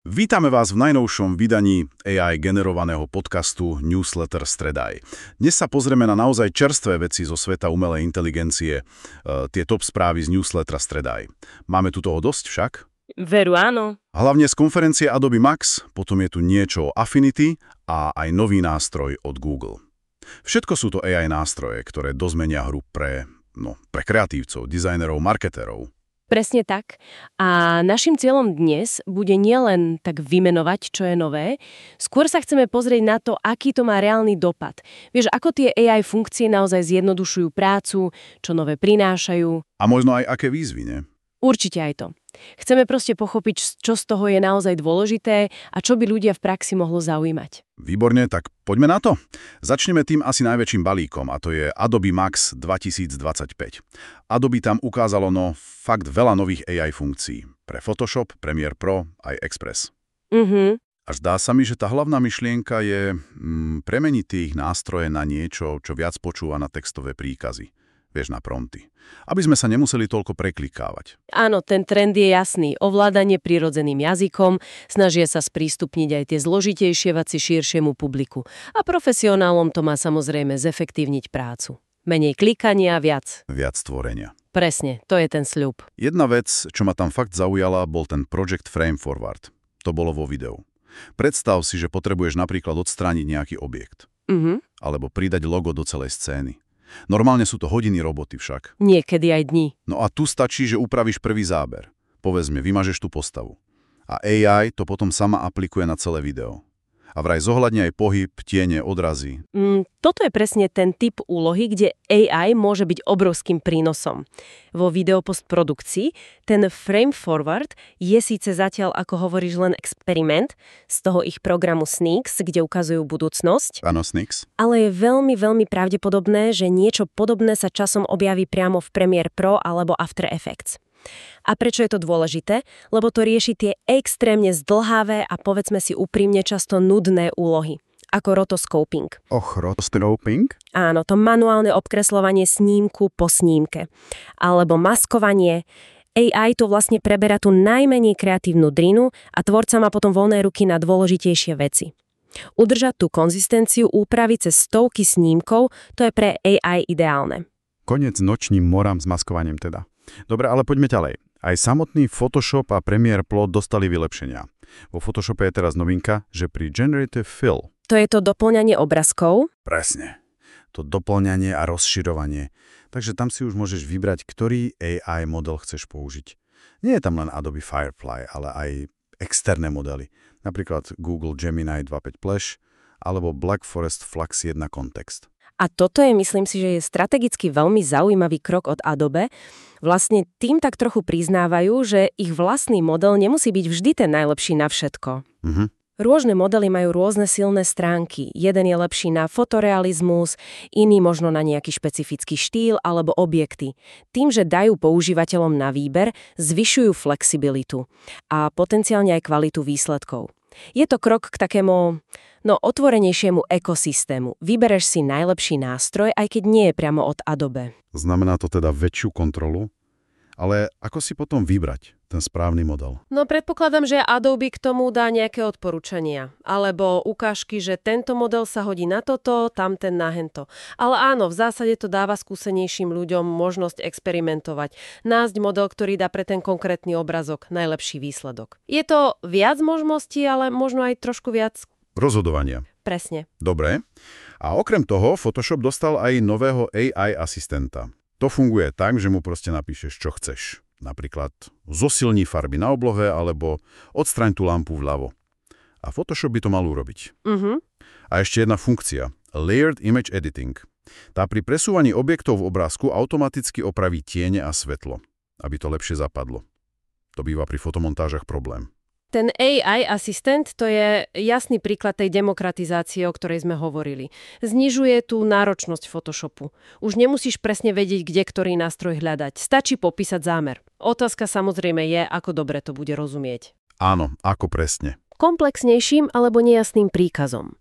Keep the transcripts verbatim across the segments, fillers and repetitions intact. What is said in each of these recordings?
Vítame vás v najnovšom vydaní á í generovaného podcastu Newsletter Stredaj. Dnes sa pozrieme na naozaj čerstvé veci zo sveta umelej inteligencie, e, tie top správy z Newslettera Stredaj. Máme tu toho dosť však? Veru áno. Hlavne z konferencie Adobe Max, potom je tu niečo o Affinity a aj nový nástroj od Google. Všetko sú to á í nástroje, ktoré dozmenia hru pre, no, pre kreatívcov, dizajnerov, marketérov. Presne tak. A našim cieľom dnes bude nielen tak vymenovať, čo je nové, skôr sa chceme pozrieť na to, aký to má reálny dopad. Vieš, ako tie á í funkcie naozaj zjednodušujú prácu, čo nové prinášajú. A možno aj aké výzvy, ne? Určite aj to. Chceme proste pochopiť, čo z toho je naozaj dôležité a čo by ľudia v praxi mohlo zaujímať. Výborne, tak poďme na to. Začneme tým asi najväčším balíkom, a to je Adobe Max dvetisícdvadsaťpäť. Adobe tam ukázalo no fakt veľa nových á í funkcií. Pre Photoshop, Premiere Pro, aj Express. Mhm. A zdá sa mi, že tá hlavná myšlienka je mm, premeniť tie ich nástroje na niečo, čo viac počúva na textové príkazy. Vieš, na prompty. Aby sme sa nemuseli toľko preklikávať. Áno, ten trend je jasný. Ovládanie prirodzeným jazykom, snažia sa sprístupniť aj tie zložitejšie veci širšiemu publiku. A profesionálom to má samozrejme zefektívniť prácu. Menej klikania, viac. Viac tvorenia. Presne, to je ten sľub. Jedna vec, čo ma tam fakt zaujala, bol ten Project Frame Forward. To bolo vo videu. Predstav si, že potrebuješ napríklad odstrániť nejaký objekt. Mhm. Alebo pridať logo do celej scény. Normálne sú to hodiny roboty však. Niekedy aj dní. No a tu stačí, že upravíš prvý záber. Povedzme, vymažeš tú postavu. A á í to potom sama aplikuje na celé video. A vraj zohľadne aj pohyb, tiene, odrazy. Mm, toto je presne ten typ úlohy, kde á í môže byť obrovským prínosom. Vo videopostprodukcii ten frame forward je síce zatiaľ, ako hovoríš, len experiment z toho ich programu Sneaks, kde ukazujú budúcnosť. Áno, Sneaks. Ale je veľmi, veľmi pravdepodobné, že niečo podobné sa časom objaví priamo v Premiere Pro alebo After Effects. A prečo je to dôležité? Lebo to rieši tie extrémne zdĺhavé a povedzme si úprimne často nudné úlohy, ako rotoscoping. Och, rotoscoping? Áno, to manuálne obkresľovanie snímku po snímke. Alebo maskovanie. á í to vlastne preberá tú najmenej kreatívnu drinu a tvorca má potom voľné ruky na dôležitejšie veci. Udržať tú konzistenciu úpravy cez stovky snímkov, to je pre á í ideálne. Koniec nočným morám s maskovaním teda. Dobre, ale poďme ďalej. Aj samotný Photoshop a Premiere Pro dostali vylepšenia. Vo Photoshope je teraz novinka, že pri Generative Fill. To je to doplňanie obrázkov? Presne. To doplňanie a rozširovanie. Takže tam si už môžeš vybrať, ktorý á í model chceš použiť. Nie je tam len Adobe Firefly, ale aj externé modely. Napríklad Google Gemini dvadsaťpäť Flash alebo Black Forest Flux jeden Context. A toto je, myslím si, že je strategicky veľmi zaujímavý krok od Adobe. Vlastne tým tak trochu priznávajú, že ich vlastný model nemusí byť vždy ten najlepší na všetko. Mhm. Rôzne modely majú rôzne silné stránky. Jeden je lepší na fotorealizmus, iný možno na nejaký špecifický štýl alebo objekty. Tým, že dajú používateľom na výber, zvyšujú flexibilitu a potenciálne aj kvalitu výsledkov. Je to krok k takému, no, otvorenejšiemu ekosystému. Vybereš si najlepší nástroj, aj keď nie je priamo od Adobe. Znamená to teda väčšiu kontrolu? Ale ako si potom vybrať ten správny model? No predpokladám, že Adobe k tomu dá nejaké odporúčania. Alebo ukážky, že tento model sa hodí na toto, tamten na hento. Ale áno, v zásade to dáva skúsenejším ľuďom možnosť experimentovať. Nájsť model, ktorý dá pre ten konkrétny obrazok najlepší výsledok. Je to viac možností, ale možno aj trošku viac Rozhodovania. presne. Dobre. A okrem toho, Photoshop dostal aj nového á í asistenta. To funguje tak, že mu proste napíšeš, čo chceš. Napríklad zosilní farby na oblohe alebo odstraň tú lampu vľavo. A Photoshop by to mal urobiť. Mhm. A ešte jedna funkcia. Layered Image Editing. Tá pri presúvaní objektov v obrázku automaticky opraví tiene a svetlo, aby to lepšie zapadlo. To býva pri fotomontážach problém. Ten á í asistent to je jasný príklad tej demokratizácie, o ktorej sme hovorili. Znižuje tú náročnosť Photoshopu. Už nemusíš presne vedieť, kde ktorý nástroj hľadať. Stačí popísať zámer. Otázka samozrejme je, ako dobre to bude rozumieť. Áno, ako presne. Komplexnejším alebo nejasným príkazom.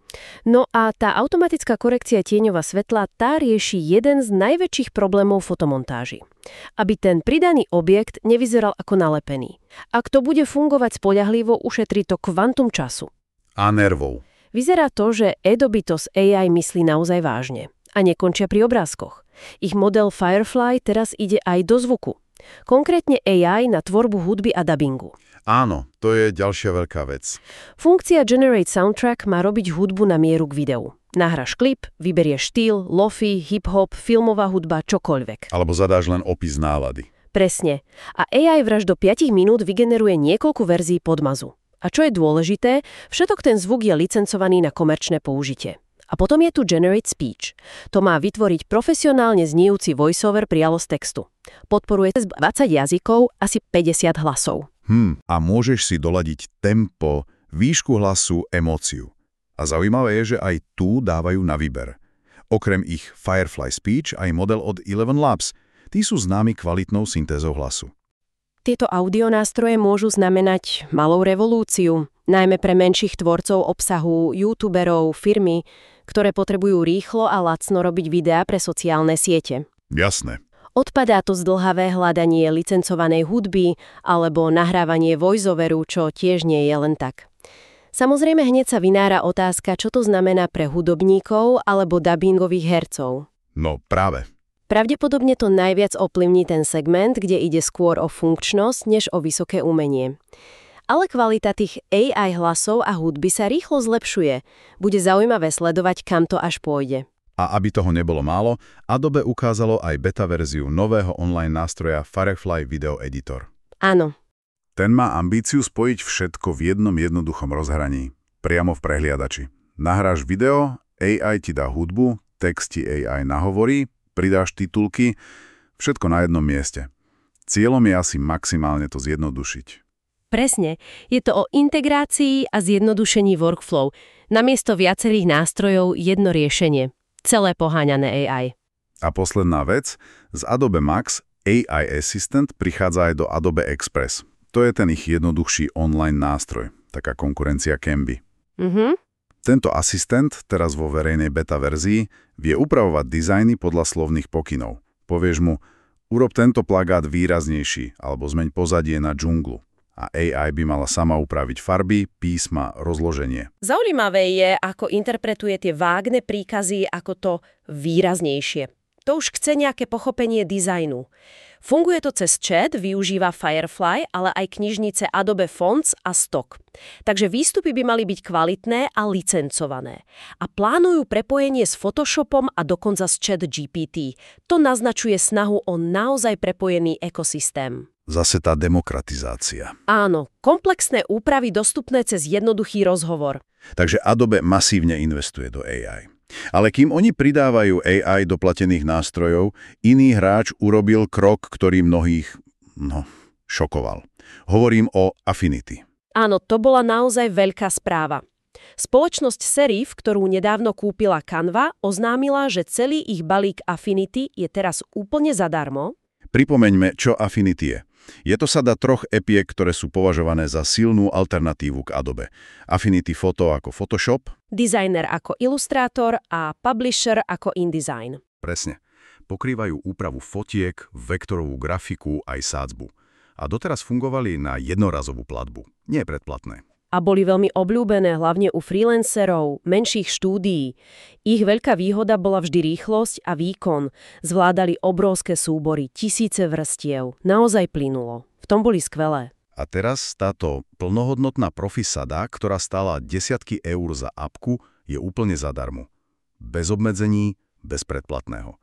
No a tá automatická korekcia tieňova svetla, tá rieši jeden z najväčších problémov fotomontáži. Aby ten pridaný objekt nevyzeral ako nalepený. Ak to bude fungovať spoľahlivo, ušetrí to kvantum času. A nervov. Vyzerá to, že Adobe to s á í myslí naozaj vážne. A nekončia pri obrázkoch. Ich model Firefly teraz ide aj do zvuku. Konkrétne á í na tvorbu hudby a dabingu. Áno, to je ďalšia veľká vec. Funkcia Generate Soundtrack má robiť hudbu na mieru k videu. Nahráš klip, vyberieš štýl, lofi, hip-hop, filmová hudba, čokoľvek. Alebo zadáš len opis nálady. Presne. A á í vraž do päť minút vygeneruje niekoľko verzií podmazu. A čo je dôležité, všetok ten zvuk je licencovaný na komerčné použitie. A potom je tu Generate Speech. To má vytvoriť profesionálne znijúci voiceover priamo z textu. Podporuje cez dvadsať jazykov, asi päťdesiat hlasov. Hm, a môžeš si doladiť tempo, výšku hlasu, emóciu. A zaujímavé je, že aj tu dávajú na výber. Okrem ich Firefly Speech aj model od Eleven Labs. Tí sú známi kvalitnou syntézou hlasu. Tieto audionástroje môžu znamenať malou revolúciu, najmä pre menších tvorcov obsahu, youtuberov, firmy, ktoré potrebujú rýchlo a lacno robiť videá pre sociálne siete. Jasné. Odpadá to zdĺhavé hľadanie licencovanej hudby alebo nahrávanie voiceoveru, čo tiež nie je len tak. Samozrejme hneď sa vynára otázka, čo to znamená pre hudobníkov alebo dabingových hercov. No práve. Pravdepodobne to najviac ovplyvní ten segment, kde ide skôr o funkčnosť, než o vysoké umenie. Ale kvalita tých á í hlasov a hudby sa rýchlo zlepšuje. Bude zaujímavé sledovať, kam to až pôjde. A aby toho nebolo málo, Adobe ukázalo aj beta verziu nového online nástroja Firefly Video Editor. Áno. Ten má ambíciu spojiť všetko v jednom jednoduchom rozhraní, priamo v prehliadači. Nahráš video, á í ti dá hudbu, text ti á í nahovorí, pridáš titulky, všetko na jednom mieste. Cieľom je asi maximálne to zjednodušiť. Presne. Je to o integrácii a zjednodušení workflow. Namiesto viacerých nástrojov jedno riešenie. Celé poháňané á í. A posledná vec, z Adobe Max á í Assistant prichádza aj do Adobe Express. To je ten ich jednoduchší online nástroj, taká konkurencia Canvy. Mhm. Tento asistent, teraz vo verejnej beta verzii, vie upravovať dizajny podľa slovných pokynov. Povieš mu, urob tento plagát výraznejší, alebo zmeň pozadie na džunglu. A á í by mala sama upraviť farby, písma, rozloženie. Zaujímavé je, ako interpretuje tie vágne príkazy ako to výraznejšie. To už chce nejaké pochopenie dizajnu. Funguje to cez chat, využíva Firefly, ale aj knižnice Adobe Fonts a Stock. Takže výstupy by mali byť kvalitné a licencované. A plánujú prepojenie s Photoshopom a dokonca s Chat G P T. To naznačuje snahu o naozaj prepojený ekosystém. Zase tá demokratizácia. Áno, komplexné úpravy dostupné cez jednoduchý rozhovor. Takže Adobe masívne investuje do á í. Ale kým oni pridávajú á í do platených nástrojov, iný hráč urobil krok, ktorý mnohých, no, šokoval. Hovorím o Affinity. Áno, to bola naozaj veľká správa. Spoločnosť Serif, ktorú nedávno kúpila Canva, oznámila, že celý ich balík Affinity je teraz úplne zadarmo. Pripomeňme, čo Affinity je. Je to sada troch epiek, ktoré sú považované za silnú alternatívu k Adobe. Affinity Photo ako Photoshop, Designer ako Illustrator a Publisher ako InDesign. presne, pokrývajú úpravu fotiek, vektorovú grafiku aj sádzbu. A doteraz fungovali na jednorazovú platbu, nie predplatné. A boli veľmi obľúbené hlavne u freelancerov, menších štúdií. Ich veľká výhoda bola vždy rýchlosť a výkon. Zvládali obrovské súbory, tisíce vrstiev. Naozaj plynulo. V tom boli skvelé. A teraz táto plnohodnotná profisada, ktorá stála desiatky eur za apku, je úplne zadarmo. Bez obmedzení, bez predplatného.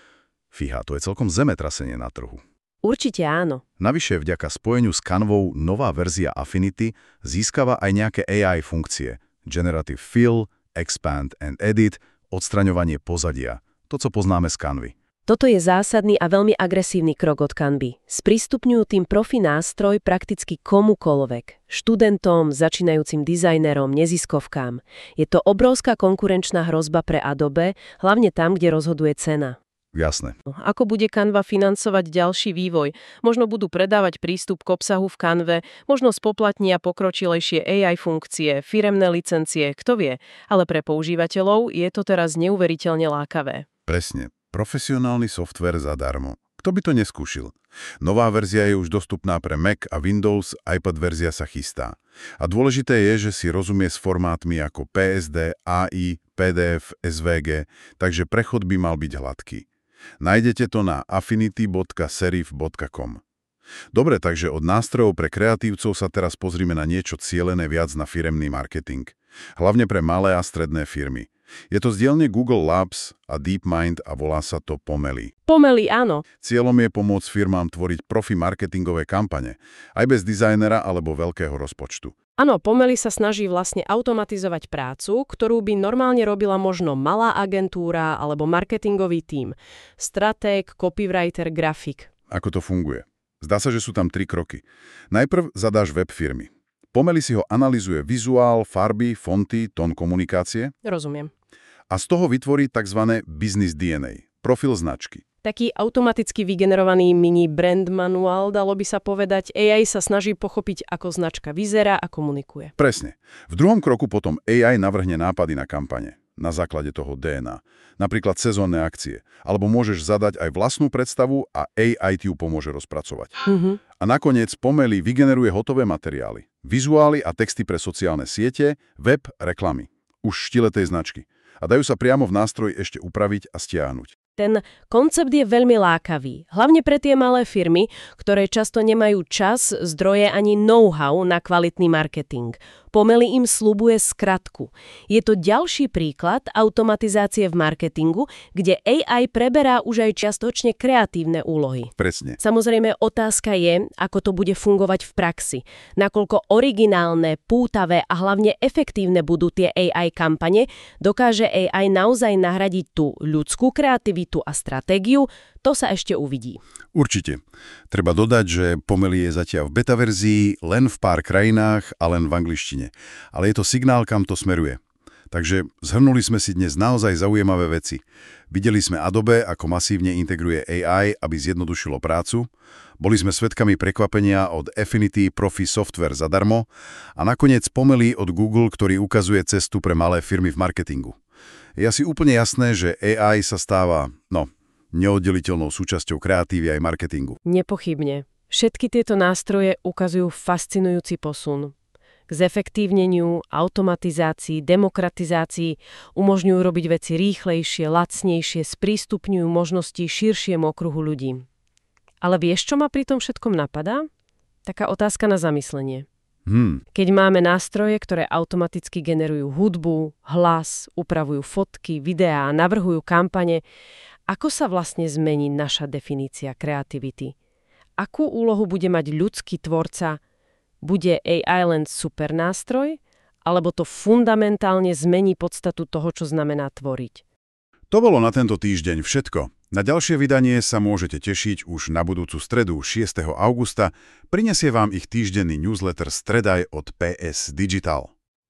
Fíha, to je celkom zemetrasenie na trhu. Určite áno. Navyše vďaka spojeniu s Canvou nová verzia Affinity získava aj nejaké á í funkcie. Generative Fill, Expand and Edit, odstraňovanie pozadia. To, co poznáme z Canvy. Toto je zásadný a veľmi agresívny krok od Canvy. Sprístupňujú tým profi nástroj prakticky komukoľvek. Študentom, začínajúcim dizajnerom, neziskovkám. Je to obrovská konkurenčná hrozba pre Adobe, hlavne tam, kde rozhoduje cena. Jasné. Ako bude Canva financovať ďalší vývoj? Možno budú predávať prístup k obsahu v Canve, možno spoplatnia pokročilejšie á í funkcie, firemné licencie, kto vie. Ale pre používateľov je to teraz neuveriteľne lákavé. Presne. Profesionálny software zadarmo. Kto by to neskúšil? Nová verzia je už dostupná pre Mac a Windows, iPad verzia sa chystá. A dôležité je, že si rozumie s formátmi ako pé es dé, á í, pé dé ef, es vé gé, takže prechod by mal byť hladký. Nájdete to na affinity bodka serif bodka com. Dobre, takže od nástrojov pre kreatívcov sa teraz pozrime na niečo cielené viac na firemný marketing. Hlavne pre malé a stredné firmy. Je to z dielne Google Labs a DeepMind a volá sa to Pomely. Pomely, áno. Cieľom je pomôcť firmám tvoriť profi marketingové kampane, aj bez dizajnera alebo veľkého rozpočtu. Áno, Pomely sa snaží vlastne automatizovať prácu, ktorú by normálne robila možno malá agentúra alebo marketingový tím. Stratég, copywriter, grafik. Ako to funguje? Zdá sa, že sú tam tri kroky. Najprv zadáš web firmy. Pomely si ho analyzuje vizuál, farby, fonty, tón komunikácie. Rozumiem. A z toho vytvorí tzv. Business dé en á, profil značky. Taký automaticky vygenerovaný mini brand manuál, dalo by sa povedať. á í sa snaží pochopiť, ako značka vyzerá a komunikuje. Presne. V druhom kroku potom á í navrhne nápady na kampane na základe toho dé en á. Napríklad sezónne akcie. Alebo môžeš zadať aj vlastnú predstavu a á í ti ju pomôže rozpracovať. Mm-hmm. A nakoniec Pomely vygeneruje hotové materiály. Vizuály a texty pre sociálne siete, web, reklamy. Už štiletej značky. A dajú sa priamo v nástroji ešte upraviť a stiahnuť. Ten koncept je veľmi lákavý, hlavne pre tie malé firmy, ktoré často nemajú čas, zdroje ani know-how na kvalitný marketing. Pomely im sľubuje skratku. Je to ďalší príklad automatizácie v marketingu, kde á í preberá už aj čiastočne kreatívne úlohy. Presne. Samozrejme, otázka je, ako to bude fungovať v praxi. Nakoľko originálne, pútavé a hlavne efektívne budú tie á í kampane, dokáže á í naozaj nahradiť tú ľudskú kreativitu a stratégiu, to sa ešte uvidí. Určite. Treba dodať, že Pomely je zatiaľ v beta verzii, len v pár krajinách a len v angličtine. Ale je to signál, kam to smeruje. Takže zhrnuli sme si dnes naozaj zaujímavé veci. Videli sme Adobe, ako masívne integruje á í, aby zjednodušilo prácu. Boli sme svedkami prekvapenia od Affinity Profi Software zadarmo a nakoniec Pomely od Google, ktorý ukazuje cestu pre malé firmy v marketingu. Je asi úplne jasné, že á í sa stáva, no, neoddeliteľnou súčasťou kreatívy aj marketingu. Nepochybne. Všetky tieto nástroje ukazujú fascinujúci posun. K zefektívneniu, automatizácii, demokratizácii umožňujú robiť veci rýchlejšie, lacnejšie, sprístupňujú možnosti širšiemu okruhu ľudí. Ale vieš, čo ma pri tom všetkom napadá? Taká otázka na zamyslenie. Hmm. Keď máme nástroje, ktoré automaticky generujú hudbu, hlas, upravujú fotky, videá, navrhujú kampane, ako sa vlastne zmení naša definícia kreativity? Akú úlohu bude mať ľudský tvorca? Bude á í len super nástroj? Alebo to fundamentálne zmení podstatu toho, čo znamená tvoriť? To bolo na tento týždeň všetko. Na ďalšie vydanie sa môžete tešiť už na budúcu stredu šiesteho augusta. Prinesie vám ich týždenný newsletter Stredaj od pé es Digital.